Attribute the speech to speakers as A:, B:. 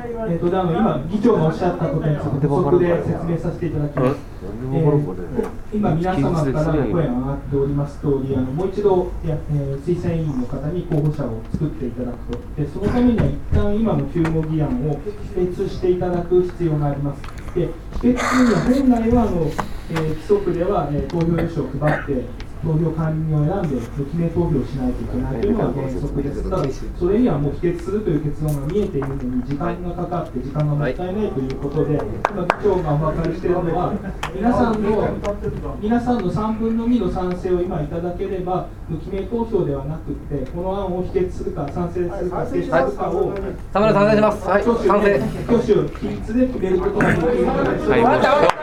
A: 今、議長がおっしゃったことについて補足で説明させていただきます。今、皆様からの声が上がっております通り、もう一度推薦委員の方に候補者を作っていただくと、でそのためには一旦今の9号議案を否決していただく必要があります。で否決するには本来は規則では投票用紙を配って投票管理人を選んで記名投票しないといけないというのが原則ですが、それにはもう否決するという結論が見えているのに時間がかかって時間がもったいないということで、今議長がお分かりしているのは皆さんの3分の2の賛成を今いただければ無記名投票ではなくてこの案を否決するか賛成するか否決するかを
B: 賛成します。はい、賛成。
A: 挙手比率で決めることができるので、